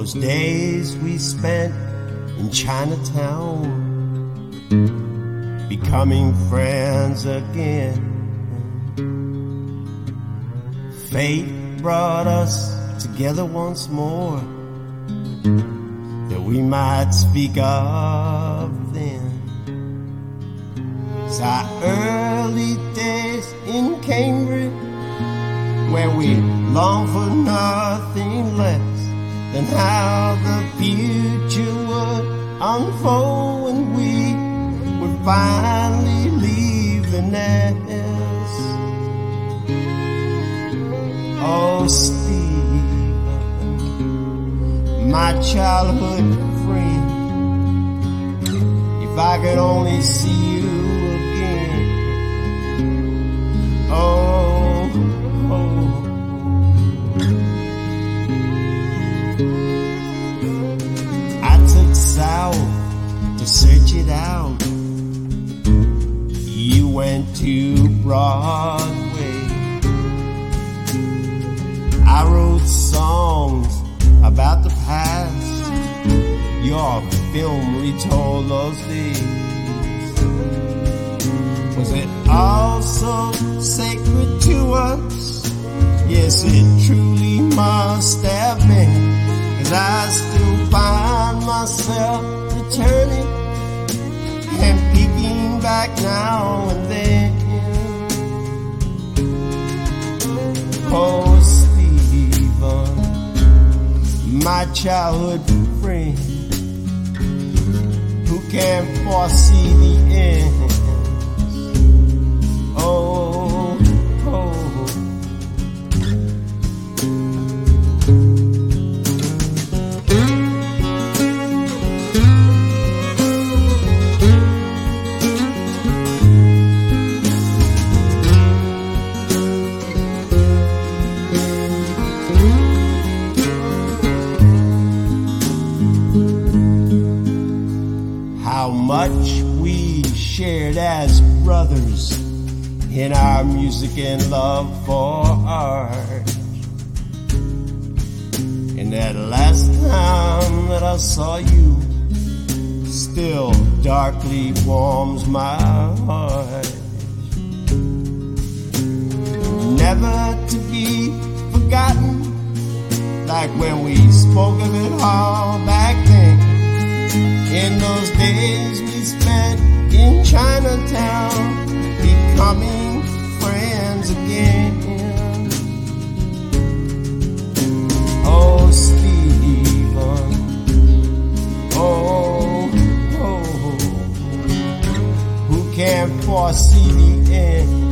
Those days we spent in Chinatown, becoming friends again. Fate brought us together once more, that we might speak of then. It's our early days in Cambridge, where we long for nothing less than how the future would unfold when we would finally leave the nest. Oh, Stephen, my childhood friend, if I could only see you again. Oh, oh. I took south to search it out. You went to Broadway. I wrote songs about the past. Your film retold those days. Was it all so sacred to us? Yes, it truly must have been. 'Cause I still find myself returning and peeking back now and then. Oh, Stephen, my childhood friend, who can foresee the end. Oh, oh. How much we shared as brothers in our music and love for art. And that last time that I saw you still darkly warms my heart. Never to be forgotten, like when we spoke of it all back then. In those days we spent in Chinatown, becoming friends again. Oh, Stephen, oh, who can foresee the end?